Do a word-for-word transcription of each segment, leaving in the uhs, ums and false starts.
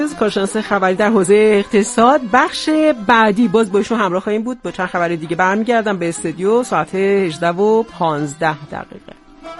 کارشناس خبری در حوزه اقتصاد. بخش بعدی باز با ایشون همراه خواهیم بود با چند خبر دیگه. برمیگردم به استودیو ساعت هجده و پانزده دقیقه.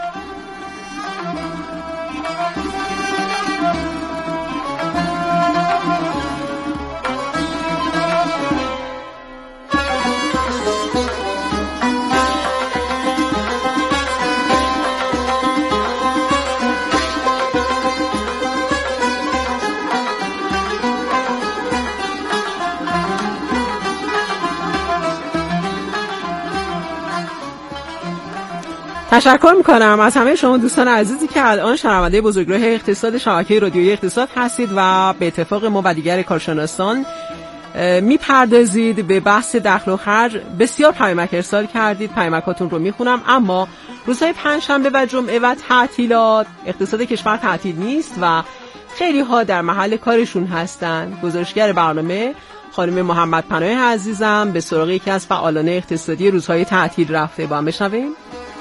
تشکر میکنم از همه شما دوستان عزیزی که الان شنونده بزرگراه اقتصاد شبکه رادیویی اقتصاد هستید و به اتفاق ما و دیگر کارشناسان میپردازید به بحث دخل و خرج. بسیار پیامک ارسال کردید، پیامکاتون رو میخونم. اما روزهای پنجشنبه و جمعه و تعطیلات اقتصاد کشور تعطیل نیست و خیلی ها در محل کارشون هستن. گزارشگر برنامه خانم محمد پناه عزیزم به سراغ یکی از فعالان اقتصادی روزهای تعطیل رفته. با هم بشنویم.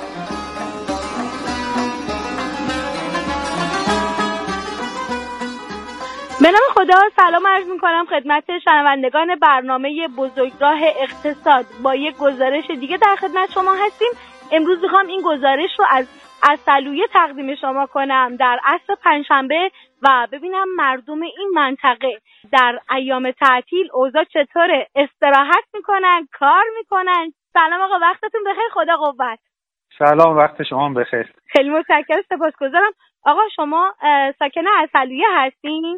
به نام خدا سلام عرض می‌کنم خدمت شنوندگان برنامه بزرگراه اقتصاد. با یک گزارش دیگه در خدمت شما هستیم. امروز می‌خوام این گزارش رو از عسلویه تقدیم شما کنم در عصر پنجشنبه و ببینم مردم این منطقه در ایام تعطیل اوضاع چطوره، استراحت می‌کنن، کار می‌کنن. سلام آقا، وقتتون بخیر، خدا قوت. سلام، وقت شما بخیر. خیلی متشکرم، سپاسگزارم. آقا شما ساکن عسلویه هستین؟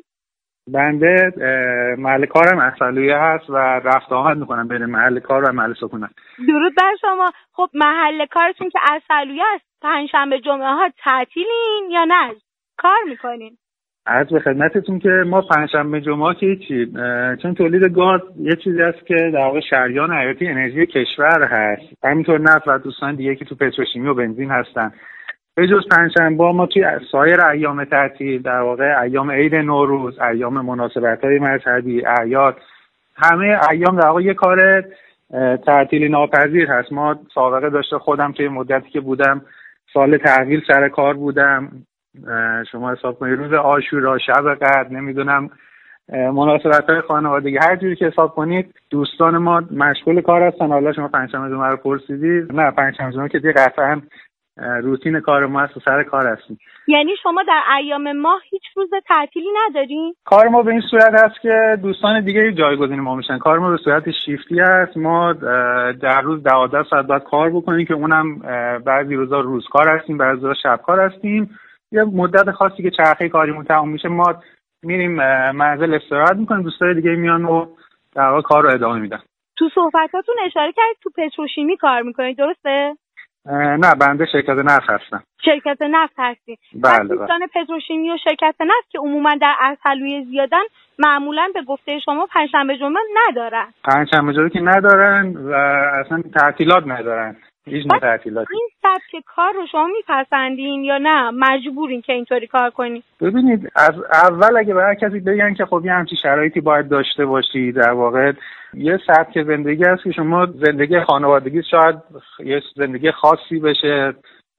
بنده محل کارم عسلویه هست و رفت آمد میکنم بین محل کار و محل سکونت. درود بر شما. خب محل کارتون که عسلویه است، پنجشنبه جمعه ها تعطیلین یا نه کار میکنین؟ عرض به خدمتتون که ما پنجشنبه جمعه ها که هیچی، چون تولید گاز یه چیزی است که در واقع شریان حیاتی انرژی کشور هست، همینطور نفت و دوستان دیگه که تو پتروشیمی و بنزین هستن. به جز پنجشنبه ما توی سایر ایام تعطیل، در واقع ایام عید نوروز، ایام مناسبت‌های مذهبی، اعیاد، همه ایام در واقع یه کار تعطیلی ناپذیر هست. ما سابقه داشته، خودم توی مدتی که بودم سال تحویل سر کار بودم، شما حساب کنید روز عاشورا، شب قدر، نمیدونم مناسبت‌های خانوادگی، هر جوری که حساب کنید دوستان ما مشغول کار هستن. حالا شما پنجشنبه جمعه رو پرسیدید، نه پنجشنبه جمعه که دیگه قطعاً روتین کار ما هست و سر کار هستیم. یعنی شما در ایام ماه هیچ روز تعطیلی ندارین؟ کار ما به این صورت هست که دوستان دیگه جایگزین ما میشن. کار ما به صورت شیفتی هست. ما در روز دوازده ساعت باید کار بکنیم که اونم بعضی روزا روزکار هستیم، بعضی روزا شبکار هستیم. یه مدت خاصی که چرخه کاریمون تموم میشه ما میریم منزل استراحت میکنیم، دوستای دیگه میان و در واقع کار رو ادامه میدن. تو صحبتاتون اشاره کردید تو پتروشیمی کار میکنید، درسته؟ نه، بنده شرکت نفت هستم. شرکت نفت هستی؟ بله. دوستان پتروشیمی و شرکت نفت که عموما در عسلویه زیادن، معمولا به گفته شما پنجشنبه جمعه ندارن. پنجشنبه جمعه که ندارن و اصلا تعطیلات ندارن. هیچ نوع تعطیلاتی. این سبک کار رو شما میپسندین یا نه مجبورین که اینطوری کار کنین؟ ببینید، از اول اگه به هر کسی بگن که خب یه همچین شرایطی باید داشته باشی، در واقع یه سبک زندگی هست که شما زندگی خانوادگی شاید یه زندگی خاصی بشه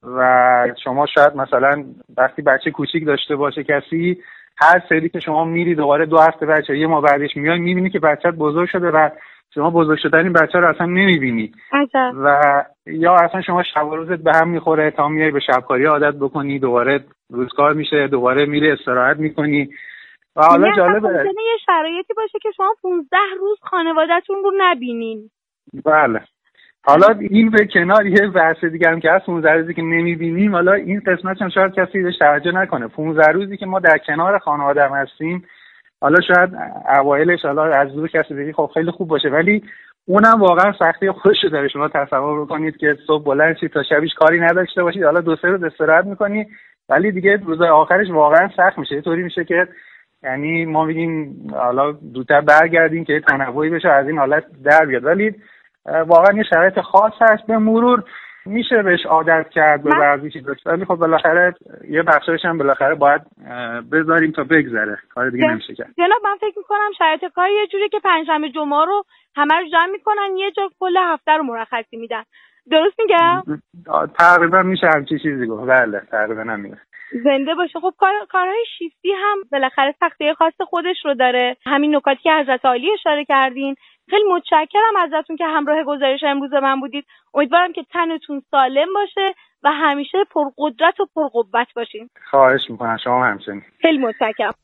و شما شاید مثلا وقتی بچه کوچیک داشته باشه کسی، هر سری که شما میری دوباره دو هفته بچه یه ماه بعدش میای میبینی که بچه‌ت بزرگ شده و شما بزرگ شدن این بچه رو اصلا نمیبینی و یا اصلا شما شب و روزت به هم میخوره تا میای به شبکاری عادت بکنی، دوباره روزکار میشه، دوباره میری استراحت میکنی. و حالا جالبه یه شرایطی باشه که شما پانزده روز خانواده‌تون رو نبینین. بله. حالا این به کنار یه بحث دیگه هم که هست، پانزده روزی که نمیبینیم، حالا این قسمت هم شاید کسی بهش توجه نکنه. پانزده روزی که ما در کنار خانواده هم هستیم، حالا شاید اوایلش حالا از دور کسی بگی خب خیلی خوب باشه، ولی اونم واقعا سختی خودشو داره. شما تصور بکنید که صبح بلند شید تا شبش کاری نداشته باشید، حالا دو سه روز استراحت میکنی، ولی دیگه روزهای آخرش واقعا سخت میشه. طوری میشه که یعنی ما میگیم حالا زودتر برگردیم که تنوعی بشه از این حالت در بیاد، ولی واقعا یه شرایط خاص هست. به مرور میشه بهش عادت کرد به بعضی چیزا، ولی خب بالاخره یه بخشش هم بالاخره باید بذاریم تا بگذره، کار دیگه نمیشه کرد. جناب من فکر میکنم شرایط کار یه جوری که پنجشنبه جمعه رو همه رو جمع میکنن یه جا کل هفته رو مرخصی میدن. درست میگم؟ تقریبا میشه همچی چیزی گفت. بله تقریبا همینه. زنده باشه. خب کار کارهای شیفتی هم بالاخره سختی‌های خاص خودش رو داره. همین نکاتی که حضرت عالی اشاره کردین. خیلی متشکرم ازتون که همراه گزارش امروز من بودید. امیدوارم که تنتون سالم باشه و همیشه پرقدرت و پرقوت باشین. خواهش میکنم، شما همچنین. خیلی متشکرم.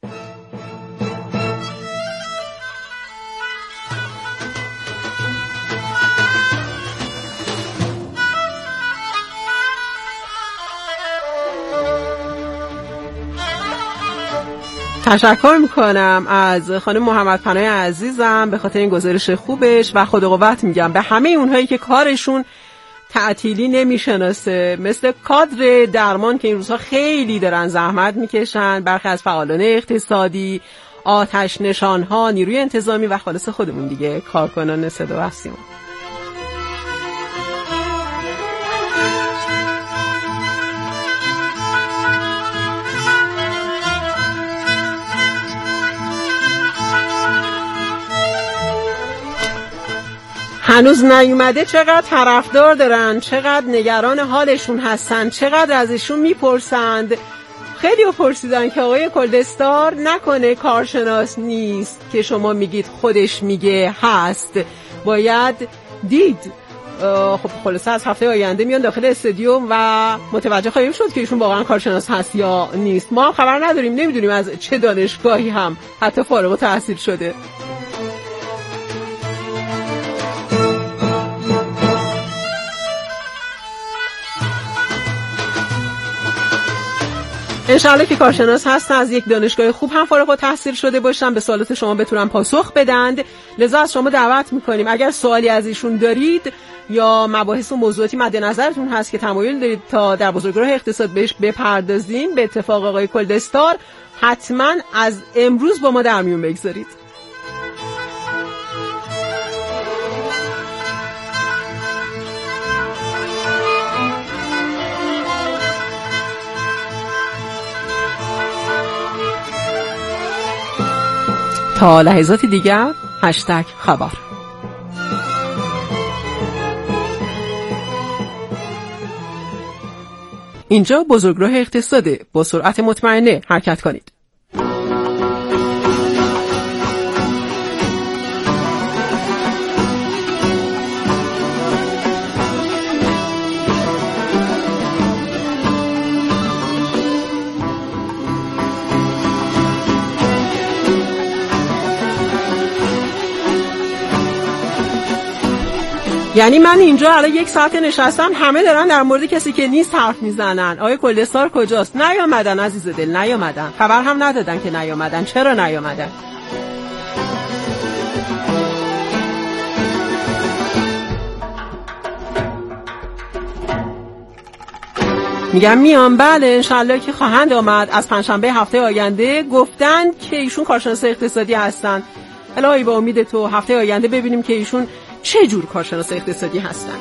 تشکر میکنم از خانم محمد پناه عزیزم به خاطر این گزارش خوبش و خدا قوت میگم به همه اونهایی که کارشون تعطیلی نمیشناسه، مثل کادر درمان که این روزها خیلی دارن زحمت میکشن، برخی از فعالان اقتصادی، آتش نشانها، نیروی انتظامی و خالص خودمون دیگه، کارکنان صدا و سیما. هنوز نیومده چقدر طرفدار دارن، چقدر نگران حالشون هستن، چقدر ازشون میپرسند. خیلی پرسیدن که آقای کلدستار نکنه کارشناس نیست که شما میگید خودش میگه هست، باید دید. خب خلاصه از هفته آینده میان داخل استادیوم و متوجه خواهیم شد که ایشون واقعا کارشناس هست یا نیست. ما هم خبر نداریم، نمیدونیم از چه دانشگاهی هم حتی فارغ التحصیل شده. انشالله که کارشناس هستن، از یک دانشگاه خوب هم فارغ التحصیل شده باشن، به سوالات شما بتونن پاسخ بدند. لذا از شما دعوت میکنیم اگر سوالی از ایشون دارید یا مباحث و موضوعاتی مد نظرتون هست که تمایل دارید تا در بزرگراه اقتصاد بهش بپردازین، به اتفاق آقای کلدستار، حتما از امروز با ما در میون بگذارید. تا لحظات دیگر هشتگ خبر. اینجا بزرگراه اقتصاده، با سرعت مطمئنه حرکت کنید. یعنی من اینجا الان یک ساعت نشستم، همه دارن در مورد کسی که نیست حرف میزنن. آقای کلدستار کجاست؟ نیامدن عزیز دل، نیامدن. خبر هم ندادن که نیامدن. چرا نیامدن؟ میگم میام. بله انشالله که خواهند آمد. از پنجشنبه هفته آینده گفتن که ایشون کارشناس اقتصادی هستن. الهی با امید تو هفته آینده ببینیم که ایشون چه جور کارشناس اقتصادی هستن.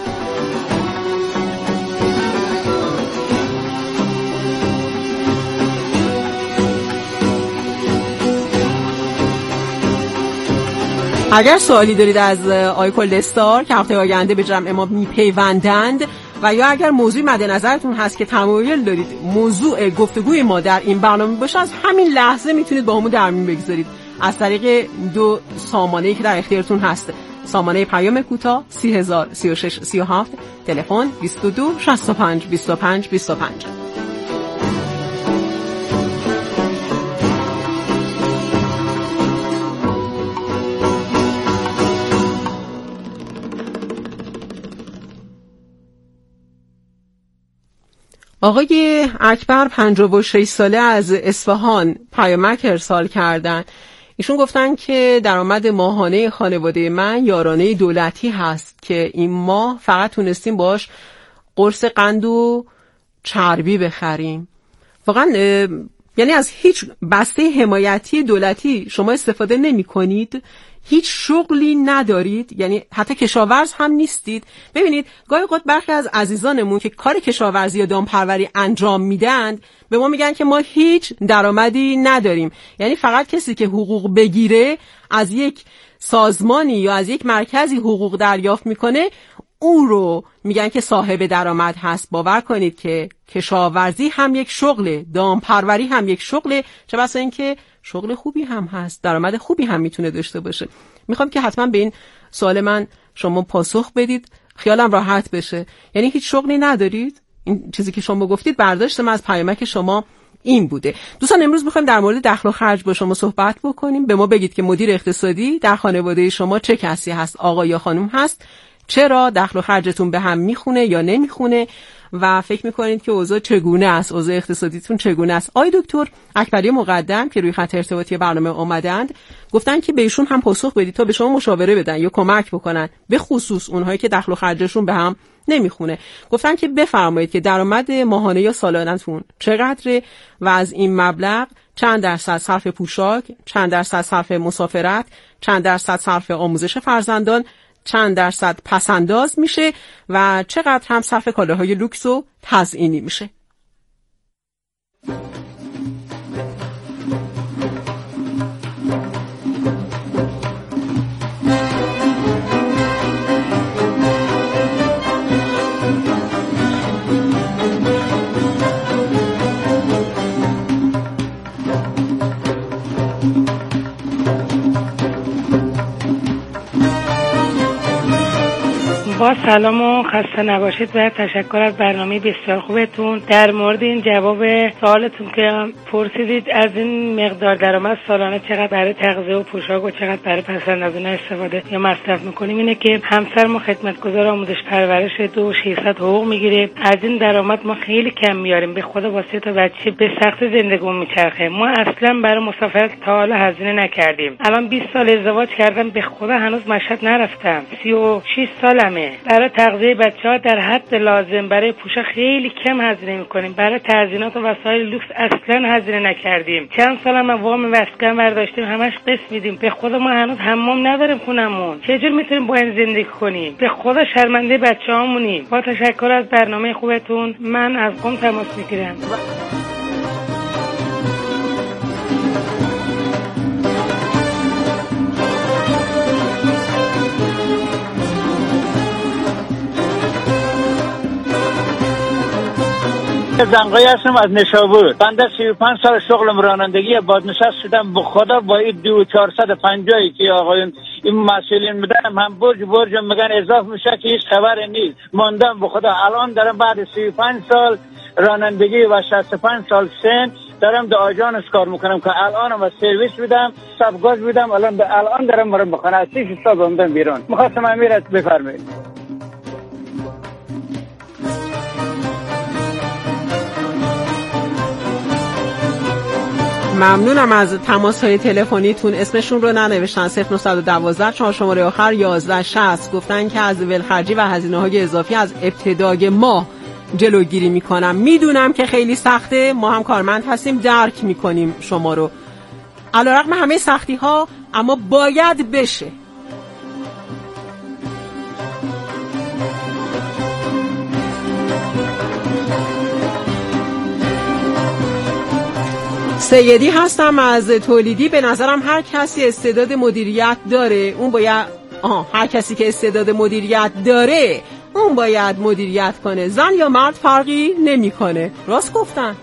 اگر سوالی دارید از آقای کلدستار که هفته آینده به جمع ما میپیوندند و یا اگر موضوعی مد نظرتون هست که تمایل دارید موضوع گفتگوی ما در این برنامه باشه، از همین لحظه میتونید با همون در میون بگذارید از طریق دو سامانه‌ای که در اختیارتون هست. سامانه پیام کوتاه سی هزار سی و شش سی و هفت، تلفن بیست و دو شصت و پنج بیست و پنج بیست و پنج. آقای اکبر پنجاه و شش ساله از اصفهان پیامک ارسال کردن. ایشون گفتن که درآمد ماهانه خانواده من یارانه دولتی هست که این ماه فقط تونستیم باش قرص قند و چربی بخریم. واقعا یعنی از هیچ بسته حمایتی دولتی شما استفاده نمی کنید؟ هیچ شغلی ندارید؟ یعنی حتی کشاورز هم نیستید؟ ببینید گاهی اوقات برخی از عزیزانمون که کار کشاورزی یا دامپروری انجام میدن به ما میگن که ما هیچ درآمدی نداریم. یعنی فقط کسی که حقوق بگیره از یک سازمانی یا از یک مرکزی حقوق دریافت میکنه، اون رو میگن که صاحب درآمد هست. باور کنید که کشاورزی هم یک شغله، دامپروری هم یک شغله، چه بسا این که شغل خوبی هم هست، درآمد خوبی هم میتونه داشته باشه. میخوام که حتما به این سوال من شما پاسخ بدید، خیالم راحت بشه. یعنی هیچ شغلی ندارید؟ این چیزی که شما گفتید برداشت من از پیامک شما این بوده. دوستان امروز میخوایم در مورد دخل و خرج با شما صحبت بکنیم. به ما بگید که مدیر اقتصادی در خانواده شما چه کسی هست، آقا یا خانم هست؟ چرا دخل و خرجتون به هم میخونه یا نمیخونه و فکر میکنید که اوضاع چگونه است، اوضاع اقتصادیتون چگونه است؟ آقای دکتر اکبری مقدم که روی خط ارتباطی برنامه آمدند گفتن که بهشون هم پاسخ بدید تا به شما مشاوره بدن یا کمک بکنن، به خصوص اونهایی که دخل و خرجشون به هم نمیخونه. گفتن که بفرمایید که درآمد ماهانه یا سالانه‌تون چقدره و از این مبلغ چند درصد صرف پوشاک، چند درصد صرف مسافرت، چند درصد صرف آموزش فرزندان، چند درصد پسنداز میشه و چقدر هم صرف کالاهای لوکس و تزیینی میشه. با سلام و خسته نباشید و تشکر از برنامه بسیار خوبتون. در مورد این جواب سوالتون که پرسیدید از این مقدار درآمد سالانه چقدر برای تغذیه و پوشاک و چقدر برای پسندازی استفاده یا مصرف میکنیم، اینه که همسر ما خدمتگزار آموزش پرورش دو ششصد حقوق میگیره. از این درآمد ما خیلی کم میاریم، به خدا واسه تا بچه به سخت زندگیمون میچرخه. ما اصلا برای مسافرت تا حالا هزینه نکردیم. الان بیست سال ازدواج کردم، به خدا هنوز مشهد نرفتم. سی و شش سالمه. برای تغذیه بچه‌ها در حد لازم، برای پوشاک خیلی کم هزینه می‌کنیم. برای تزیینات و وسایل لوکس اصلا هزینه نکردیم. چند سالم وام مسکن برداشتیم، همش قسط میدیم. به خدا ما هنوز حمام نداریم خونمون. چجور میتونیم با این زندگی کنیم؟ به خدا شرمنده بچه‌هامونیم. با تشکر از برنامه خوبتون، من از قم تماس میگیرم. زنگایی هستم از نشابور. بنده سی و پنج سال شغلم رانندگی، بازنشست شدم. به خدا با این دو چهارصد و پنجاهی که آقایون این مسئولین میدن هم برج برج میگن اضافه میشه که هیچ خبر نیست. ماندم به خدا. الان دارم بعد سی و پنج سال رانندگی و شصت و پنج سال سن دارم در آژانس کار میکنم که الانم از سرویس میدم، سبگاز میدم. الان به الان دارم میرم بخونه. از سی سال اومدم بیرون. میخواستم امیرت بفرمایید. ممنونم از تماس های تلفنیتون. اسمشون رو ننوشتن. صفر نه یک دو چهار شماره آخر یازده شصت. گفتن که از ولخرجی و هزینه های اضافی از ابتدای ماه جلوگیری میکنم. میدونم که خیلی سخته، ما هم کارمند هستیم، درک میکنیم شما رو. علیرغم همه سختی ها اما باید بشه. سیدی هستم از تولیدی. به نظرم هر کسی استعداد مدیریت داره، اون باید آها هر کسی که استعداد مدیریت داره اون باید مدیریت کنه. زن یا مرد فرقی نمیکنه. راست گفتن.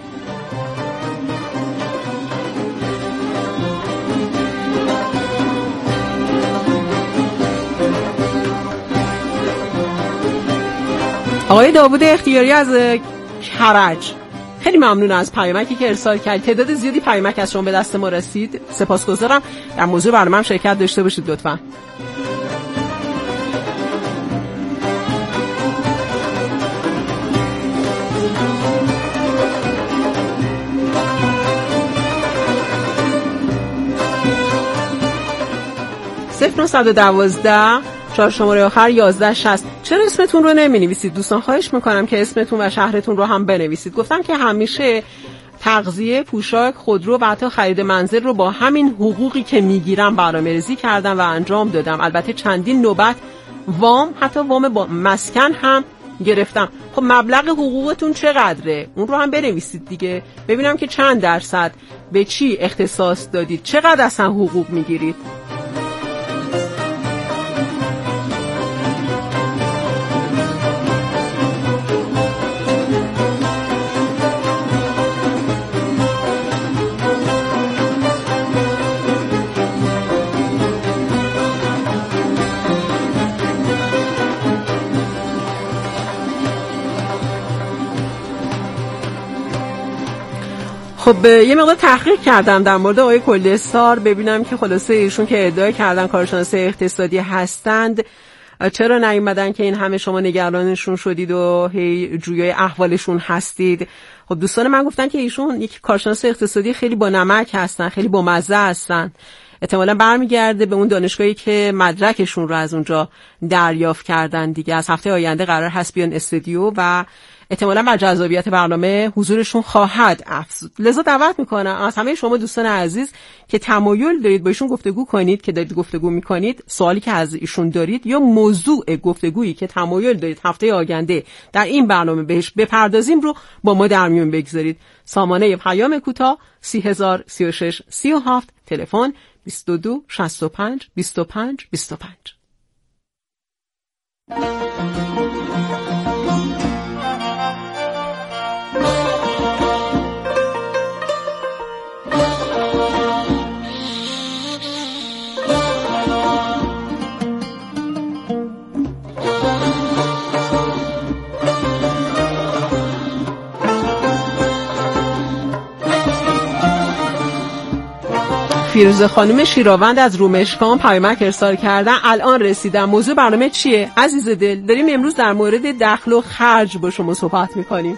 آقای داوود اختیاری از کرج، خیلی ممنون از پیامکی که ارسال کردید. تعداد زیادی پیامک از شما به دست ما رسید، سپاسگزارم. در موضوع برنامه هم شرکت داشته باشید لطفاً. صفر نه یک دو چهار شماره آخر یازده شصت. چرا اسمتون رو نمی نویسید دوستان؟ خواهش میکنم که اسمتون و شهرتون رو هم بنویسید. گفتم که همیشه تغذیه، پوشاک، خودرو و حتی خرید منزل رو با همین حقوقی که میگیرم برنامه‌ریزی کردم و انجام دادم. البته چندین نوبت وام، حتی وام با مسکن هم گرفتم. خب مبلغ حقوقتون چقدره؟ اون رو هم بنویسید دیگه، ببینم که چند درصد به چی اختصاص دادید، چقدر اصلا حقوق میگیرید. خب یه مقدار تحقیق کردم در مورد آقای کلدستار ببینم که خلاصه ایشون که ادعا کردن کارشناس اقتصادی هستند چرا نیومدن که این همه شما نگرانشون شدید و هی جویای احوالشون هستید. خب دوستان من گفتن که ایشون یک کارشناس اقتصادی خیلی با نمک هستن، خیلی با مزه هستن. احتمالاً برمیگرده به اون دانشگاهی که مدرکشون رو از اونجا دریافت کردن دیگه. از هفته آینده قرار هست بیان استودیو و احتمالاً بر جذابیت برنامه حضورشون خواهد افزود. لذا دعوت میکنم از همه شما دوستان عزیز که تمایل دارید با ایشون گفتگو کنید، که دارید گفتگو میکنید، سوالی که از ایشون دارید یا موضوع گفتگویی که تمایل دارید هفته آینده در این برنامه بهش بپردازیم رو با ما در میون بگذارید. سامانه پیام کوتاه سی هزار سی و شش سی و هفت، تلفن بیست و دو شصت و پنج بیست و پنج بیست و پنج. فیروزه خانم شیراوند از رومشکان پیامک ارسال کردن. الان رسیدم. موضوع برنامه چیه؟ عزیز دل، داریم امروز در مورد دخل و خرج با شما صحبت میکنیم.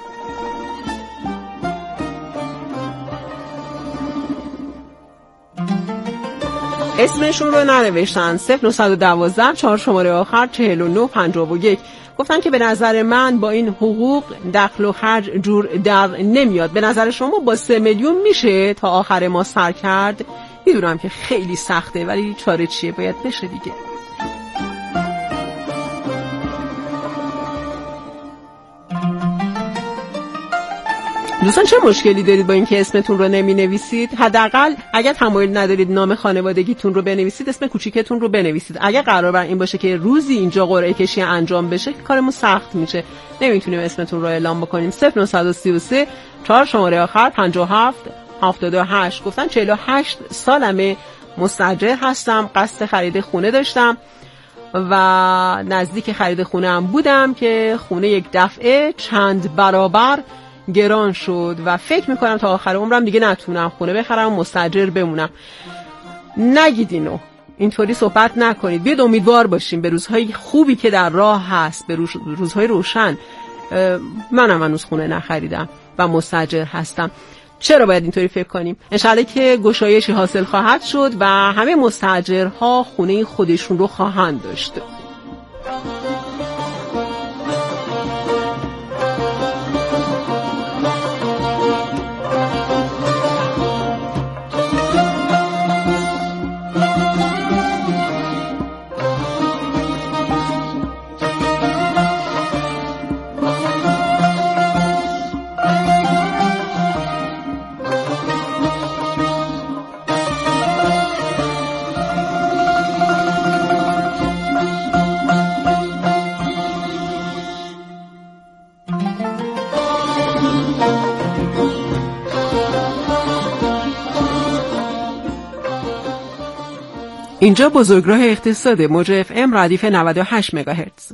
اسمشون رو ننوشتن. صفر نه یک دو چهار شماره آخر چهل و نه پنجاه و یک. گفتن که به نظر من با این حقوق دخل و خرج جور در نمیاد. به نظر شما با سه میلیون میشه تا آخر ما سر کرد؟ میدونم که خیلی سخته ولی چاره چیه؟ باید بشه دیگه. دوستان چه مشکلی دارید با اینکه اسمتون رو نمی نویسید؟ حداقل اگر تمایل ندارید نام خانوادگیتون رو بنویسید، اسم کوچیکتون رو بنویسید. اگر قرار بر این باشه که روزی اینجا قرعه کشی انجام بشه کارمون سخت میشه، نمیتونیم اسمتون رو اعلام بکنیم. صفر نه سه سه چهار شماره آخر پنجاه و هفت هفتاد و هشت. گفتن چهل و هشت سالمه، مستاجر هستم، قصد خرید خونه داشتم و نزدیک خرید خونه هم بودم که خونه یک دفعه چند برابر گران شد و فکر میکنم تا آخر عمرم دیگه نتونم خونه بخرم و مستاجر بمونم. نگید اینو، اینطوری صحبت نکنید. بیاید امیدوار باشیم به روزهای خوبی که در راه هست، به روز، روزهای روشن. منم هنوز خونه نخریدم و مستاجر هستم. چرا باید اینطوری فکر کنیم؟ انشالله که گشایشی حاصل خواهد شد و همه مستاجرها خونه خودشون رو خواهند داشت. اینجا بزرگراه اقتصاد موج اف ام ردیف نود و هشت مگاهرتز.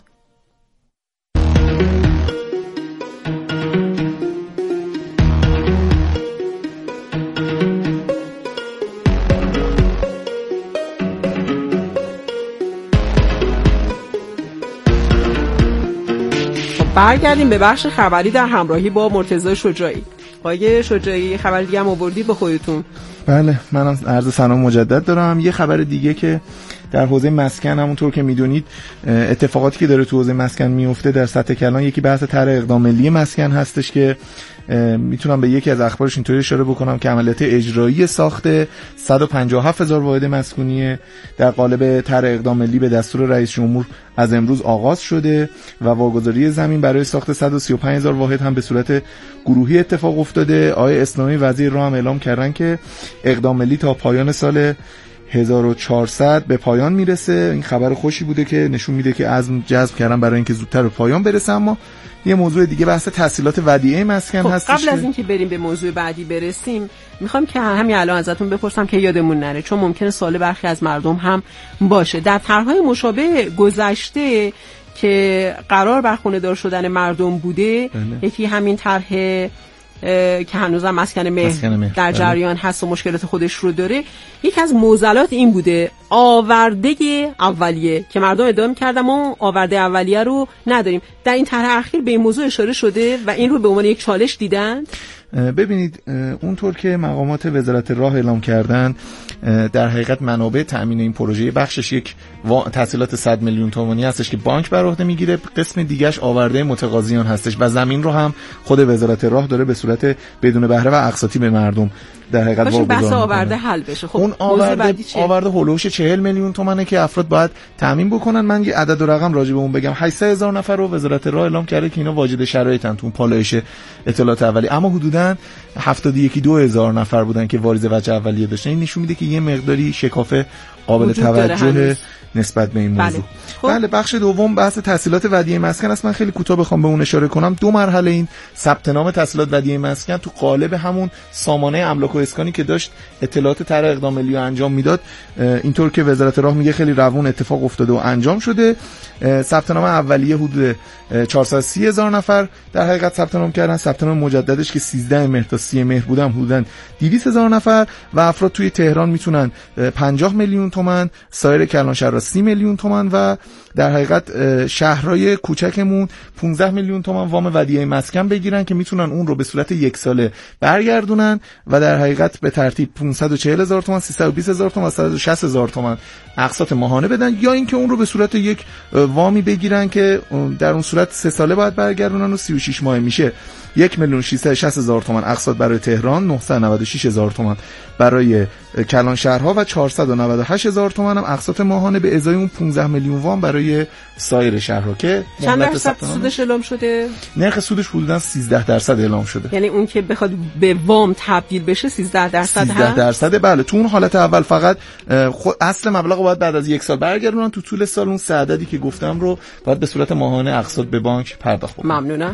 برگردیم به بخش خبری در همراهی با مرتضی شجاعی. آقای شجاعی خبر دیگه هم آوردید با خودتون؟ بله، منم عرض سلام مجدد دارم. یه خبر دیگه که در حوزه مسکن، همونطور که میدونید اتفاقاتی که داره تو حوزه مسکن میفته در سطح کلان، یکی بحث طرح اقدام ملی مسکن هستش که میتونم به یکی از اخبارش اینطوری اشاره بکنم که عملیات اجرایی ساخت صد و پنجاه و هفت هزار واحد مسکونی در قالب طرح اقدام ملی به دستور رئیس جمهور از امروز آغاز شده و واگذاری زمین برای ساخت صد و سی و پنج هزار واحد هم به صورت گروهی اتفاق افتاده. آقای اسلامی وزیر راه هم اعلام کردن که اقدام ملی تا پایان سال هزار و چهارصد به پایان میرسه. این خبر خوشی بوده که نشون میده که عزم جذب کردن برای اینکه زودتر به پایان برسه. اما یه موضوع دیگه بحث تسهیلات ودیعه مسکن خب هستش. قبل از اینکه بریم به موضوع بعدی برسیم، میخوام که همین الان ازتون بپرسم که یادمون نره، چون ممکنه سوال برخی از مردم هم باشه. در طرح‌های مشابه گذشته که قرار بر خونه دار شدن مردم بوده، بله. یکی همین طرح که هنوزم مسکن مهر, مسکن مهر در جریان هست و مشکلات خودش رو داره، یکی از معضلات این بوده آورده اولیه که مردم ادعا می‌کردن ما آورده اولیه رو نداریم. در این طرح اخیر به این موضوع اشاره شده و این رو به عنوان یک چالش دیدن. ببینید اونطور که مقامات وزارت راه اعلام کردن، در حقیقت منابع تأمین این پروژه بخشش یک تسهیلات صد میلیون تومانی هستش که بانک بر عهده میگیره، قسم دیگه‌اش آورده متقاضیان هستش و زمین رو هم خود وزارت راه داره به صورت بدون بهره و اقساطی به مردم در حقیقت واگذار می‌کنه. بحث آورده حل بشه. خب اون آورده آورده هولوش چهل میلیون تومانه که افراد باید تامین بکنن. من یه عدد و رقم راجع به اون بگم، هشتصد هزار نفر رو وزارت راه اعلام کرده که اینا واجد شرایطن تو پالایش اطلاعات اولی، اما حدوداً هفتاد و یک دو هزار نفر بودن که واریز وجه اولیه داشتن. این نشون میده که یه مقداری شکاف قابل توجه نسبت به این موضوع. بله. خب. بله بخش دوم بحث تسهیلات ودیعه مسکن است. من خیلی کوتاه بخوام به اون اشاره کنم، دو مرحله این ثبت نام تسهیلات ودیعه مسکن تو قالب همون سامانه املاک و اسکانی که داشت اطلاعات طرح اقدام ملی رو انجام میداد، اینطور که وزارت راه میگه خیلی روون اتفاق افتاده و انجام شده. ثبت نام اولیه حدود چهارصد و سی هزار نفر در حقیقت ثبت نام کردن. ثبت نام مجددش که سیزده مهر تا سی مهر بودن حدوداً دویست هزار نفر و افراد توی تهران میتونن پنجاه میلیون تومان، سایر کلانشهرها سی میلیون تومان و در حقیقت شهرهای کوچکمون پانزده میلیون تومان وام ودیعه مسکن بگیرن که میتونن اون رو به صورت یک ساله برگردونن و در حقیقت به ترتیب پانصد و چهل هزار تومان، سیصد و بیست هزار تومان و صد و شصت هزار تومان اقساط ماهانه بدن، یا اینکه اون رو به صورت یک وامی بگیرن که در اون صورت سه ساله باید برگردونن و سی و شش ماه میشه یک میلیون و ششصد و شصت هزار تومان اقساط برای تهران، نهصد و نود و شش هزار تومان برای کلان شهرها و چهارصد و نود و هشت هزار تومان هم اقساط ماهانه به ازای اون پانزده میلیون وام برای سایر شهرها که چند درصد سودش اعلام شده؟ نرخ سودش حدوداً سیزده درصد اعلام شده. یعنی اون که بخواد به وام تبدیل بشه سیزده درصد هست؟ سیزده درصد بله. تو اون حالت اول فقط خود اصل مبلغ باید بعد از یک سال برگردونن، تو طول سال اون سه عددی که گفتم رو باید به صورت ماهانه اقساط به بانک پرداخت کنن. ممنونم.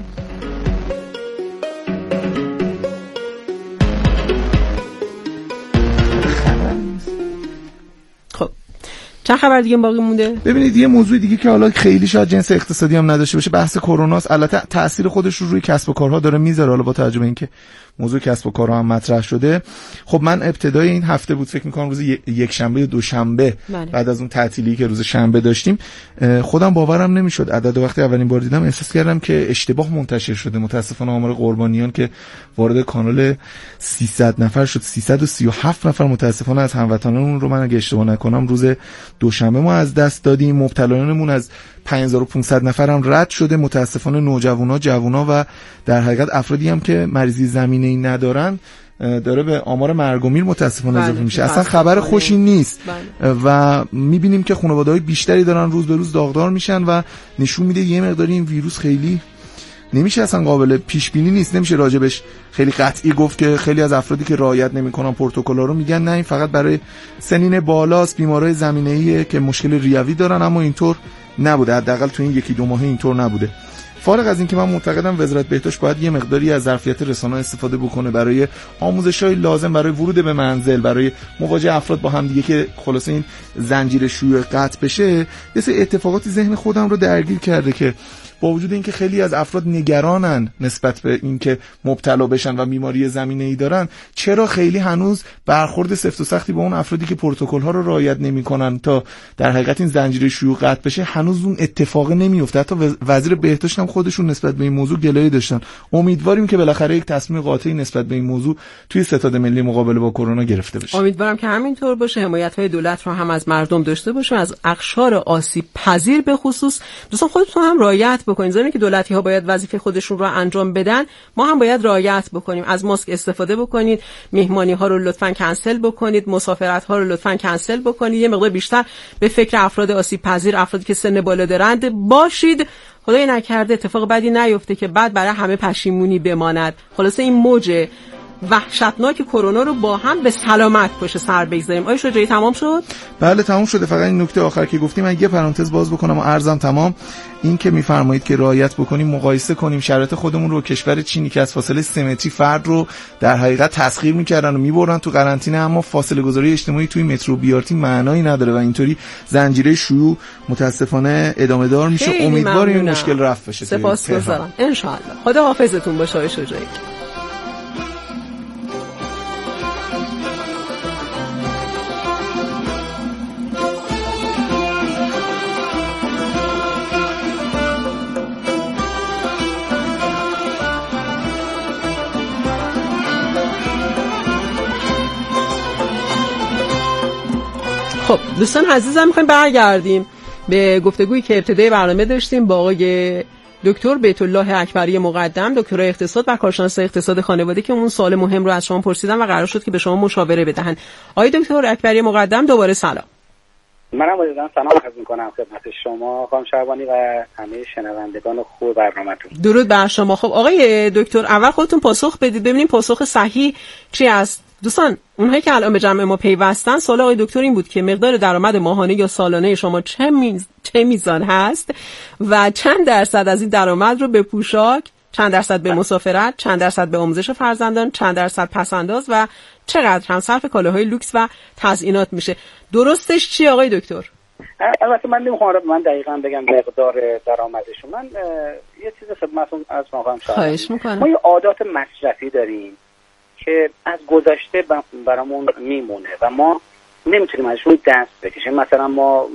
خب چند خبر دیگه باقی مونده؟ ببینید یه موضوع دیگه که حالا خیلی شاید جنس اقتصادی هم نداشته باشه، بحث کرونا است. البته تأثیر خودش رو روی کسب و کارها داره میذاره. حالا با توجه به اینکه موضوع کسب و کارها هم مطرح شده، خب من ابتدای این هفته بود فکر می‌کنم روز یک شنبه یا دوشنبه بعد از اون تعطیلی که روز شنبه داشتیم، خودم باورم نمیشد عدد وقتی اولین بار دیدم احساس کردم که اشتباه منتشر شده. متاسفانه آمار قربانیان که وارد کانال سیصد نفر شد، سیصد و سی و هفت نفر متاسفانه از هموطنانمون رو من اگه اشتباه نکنم روز دوشنبه ما از دست دادیم. مبتلایانمون از پنج هزار و پانصد نفر هم رد شده، متاسفانه نوجوانا، جوونا و در حقیقت افرادی هم که مریضی زمینه‌ای ندارن داره به آمار مرگ و میر متاسفانه اضافه میشه. اصلا خبر خوشی نیست. بله. و میبینیم که خانواده‌های بیشتری دارن روز به روز داغدار میشن و نشون میده یه مقداری این ویروس خیلی نمیشه اصلا قابل پیش بینی نیست. نمیشه راجبش خیلی قطعی گفت که خیلی از افرادی که رعایت نمیکنن پروتکل‌ها رو میگن نه این فقط برای سنین بالاست، بیمارای زمینه‌ایه که مشکل ریوی دارن، اما اینطور نبوده. حداقل تو این یکی دو ماه اینطور نبوده. فارغ از این که من معتقدم وزارت بهداشت باید یه مقداری از ظرفیت رسانه‌ها استفاده بکنه برای آموزش‌های لازم برای ورود به منزل، برای مواجهه افراد با هم دیگه که خلاص این زنجیره شیوع قطع بشه. یه سری اتفاقاتی ذهن خودم رو درگیر کرده که با وجود اینکه خیلی از افراد نگرانن نسبت به اینکه مبتلا بشن و بیماری زمینه‌ای دارن، چرا خیلی هنوز برخورد سفت و سختی با اون افرادی که پروتکل‌ها رو رعایت نمی‌کنن تا در حقیقت این زنجیره شیوع قطع بشه هنوز اون اتفاق نمیفته. حتی وزیر بهداشت هم خودشون نسبت به این موضوع گلایه داشتن. امیدواریم که بالاخره یک تصمیم قاطعی نسبت به این موضوع توی ستاد ملی مقابله با کرونا گرفته بشه. امیدوارم که همینطور باشه. حمایت‌های دولت رو هم از مردم داشته باشیم، از اقشار آسیب پذیر به خصوص. دوستان خودتون هم رعایت بکنید. زمین که دولتی‌ها باید وظیفه خودشون رو انجام بدن، ما هم باید رعایت بکنیم. از ماسک استفاده بکنید، مهمانی‌ها رو لطفاً کنسل بکنید، مسافرت‌ها رو لطفاً کنسل بکنید. یه مقدار بیشتر به فکر افراد آسیب پذیر، افرادی که سن بالا دارند باشید. خدای نکرده اتفاق بدی نیفته که بعد برای همه پشیمونی بماند. خلاصه این موج وحشتناک کرونا رو با هم به سلامت پشت سر بگذاریم. آیا شجاعی تمام شد؟ بله تمام شده. فقط این نکته آخر که گفتیم من یه پرانتز باز بکنم و عرضم تمام. این که میفرمایید که رعایت بکنیم، مقایسه کنیم شرایط خودمون رو کشور چینی که از فاصله سه متری فرد رو در حقیقت تسخیر میکردن و میبرن تو قرنطینه، اما فاصله گذاری اجتماعی توی مترو بیارتی معنایی نداره و اینطوری زنجیره شیوع متاسفانه ادامه دار میشه. امیدواریم این مشکل رفع بشه. سپاسگزارم. ان شاء الله. خدا حافظتون باشه آقای شجاعی. خب دوستان عزیزم میخوایم برگردیم به گفتگویی که ابتدای برنامه داشتیم با آقای دکتر بیت الله اکبری مقدم، دکترای اقتصاد و کارشناس اقتصاد خانواده که اون سوال مهم رو از شما پرسیدن و قرار شد که به شما مشاوره بدهن. آقای دکتر اکبری مقدم دوباره سلام. منم عزیزان سلام عرض می‌کنم خدمت شما خانم شعبانی و همه شنوندگان خوب برنامه‌تون. درود بر شما. خب آقای دکتر اول خودتون پاسخ بدید ببینیم پاسخ صحیح چی است. دوستان اونهایی که الان به جمع ما پیوستن، سوال آقای دکتر این بود که مقدار درآمد ماهانه یا سالانه شما چه میز... چه میزان هست و چند درصد از این درآمد رو به پوشاک، چند درصد به مسافرت، چند درصد به آموزش فرزندان، چند درصد پسنداز و چقدر هم صرف کالاهای لوکس و تزیینات میشه. درستش چی آقای دکتر؟ البته من نمیخوام من دقیقاً بگم مقدار درآمدشون. من یه چیز خدمتتون از ما خواهش میکنم. ما یه عادات مصرفی داریم که از گذشته برامون میمونه و ما نمیتونیم ازشون دست بکشیم. مثلا ما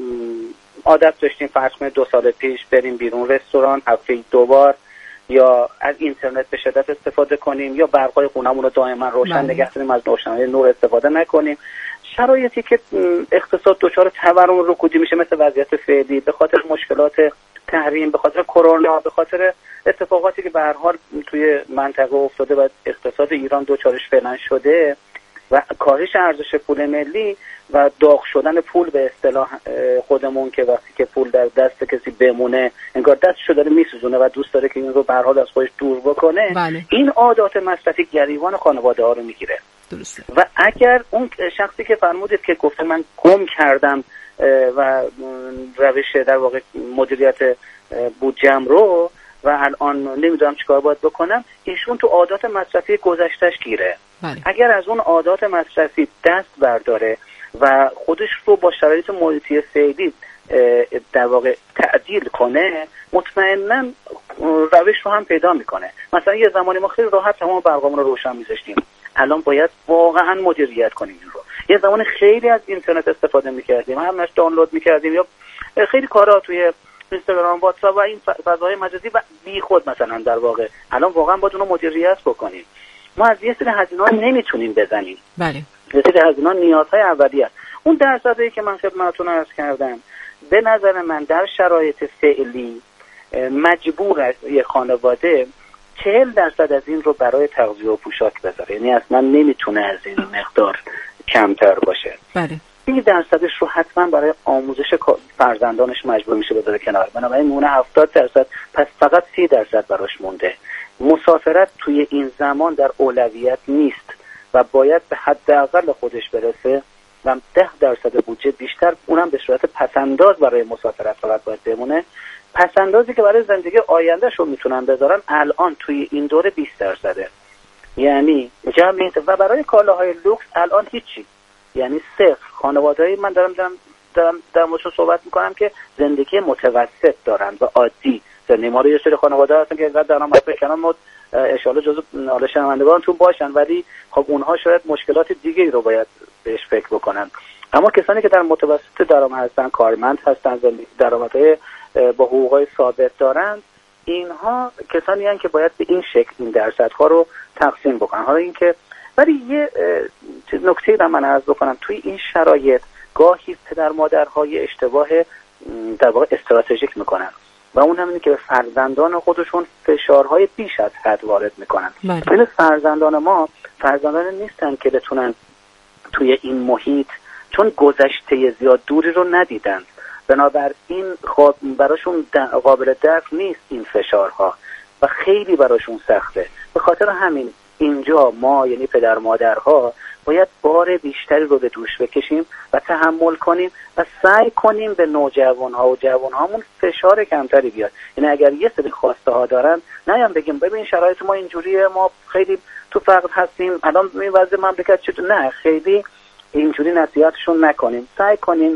عادت داشتیم فرض کنید دو سال پیش بریم بیرون رستوران هفته دو بار، یا از اینترنت به شدت استفاده کنیم، یا برقای خونمون رو دائما روشن نگه داریم، از روشنایی نور استفاده نکنیم. شرایطی که اقتصاد دچار تورم رکودی میشه مثل وضعیت فعلی به خاطر مشکلات تحریم، به خاطر کرونا، به خاطر اتفاقاتی که به هر حال توی منطقه افتاده و اقتصاد ایران دچارش فعلا شده و کاهش ارزش پول ملی و داغ شدن پول به اصطلاح خودمون که وقتی که پول در دست کسی بمونه انگار دستشو داره میسوزونه و دوست داره که این رو به هر حال از خودش دور بکنه. بله. این عادات مصرفی گریبان خانواده ها رو میگیره. درسته. و اگر اون شخصی که فرمودید که گفته من گم کردم و روش در واقع مدیریت بودجه‌ام رو و الان نمیدونم چیکار باید بکنم، ایشون تو عادات مصرفی گذشتهش گیره. بله. اگر از اون عادات مصرفی دست برداره و خودش رو با شرایط محیطی فعلی در واقع تعدیل کنه، مطمئناً روش رو هم پیدا میکنه. مثلا یه زمانی ما خیلی راحت تمام برقامون رو روشن میذاشتیم، الان باید واقعا مدیریت کنیم این رو. یه زمان خیلی از اینترنت استفاده میکردیم، همش دانلود میکردیم یا خیلی کارا توی اینستاگرام، واتساپ و این فضاهای مجازی و بی خود مثلا در واقع الان واقعا باید اونو مدیریت بکنیم. ما از یه سری هزینه‌ها نمیتونیم بزنیم. بله. یه سری هزینه‌ها نیازهای اولیه است. اون درصدی که من خدمتتون عرض کردم به نظر من در شرایط فعلی مجبور یه خانواده چهل درصد از این رو برای تغذیه و پوشاک بذاره، یعنی اصلا نمیتونه از این مقدار کمتر باشه. بله. سی درصدش رو حتما برای آموزش فرزندانش مجبور میشه بذاره کنار، بنابراین مونه هفتاد درصد، پس فقط سی درصد براش مونده. مسافرت توی این زمان در اولویت نیست و باید به حداقل خودش برسه و ده درصد بودجه بیشتر اونم به صورت پسنداز برای مسافرت فقط باید بمونه. پسندازی که برای زندگی آیندهش رو میتونن بذارن الان توی این دوره بیست درصده، یعنی جمعیت. و برای کالاهای لوکس الان هیچی، یعنی صفر. خانواده‌ای من دارم دارم دارم در موردش صحبت میکنم که زندگی متوسط دارن و عادی. زندگی ما رو یه سری خانواده هستن که اینقدر درآمد بکنن ما اشاره جزو حالا شنوندگانتون باشن، ولی خب اونها شاید مشکلات دیگه‌ای رو باید بهش فکر بکنن. اما کسانی که در متوسط درآمد هستن، کارمند هستن، درآمدهای با حقوقای ثابت دارن، اینها کسانی هستن که باید به این شکل این درصدها رو تقسیم بکنن. حالا اینکه ولی یه نکته رو من عرض بکنم، توی این شرایط گاهی پدر مادرهای اشتباه در واقع استراتژیک میکنن و اون هم اینه که به فرزندان خودشون فشارهای بیش از حد وارد میکنن. ولی فرزندان ما فرزندان نیستن که بتونن توی این محیط، چون گذشته زیاد دوری رو ندیدن، بنابراین خب براشون قابل درک نیست این فشارها و خیلی براشون سخته. به خاطر همین اینجا ما یعنی پدر مادرها باید بار بیشتری رو به دوش بکشیم و تحمل کنیم و سعی کنیم به نوجوانها و جوانهامون فشار کمتری بیاد. یعنی اگر یه سری خواسته ها دارن نیام بگیم ببین شرایط ما اینجوریه، ما خیلی تو فقر هستیم، الان این وضع مملکت چطور، نه خیلی اینجوری نصیحتشون نکنیم. سعی کنیم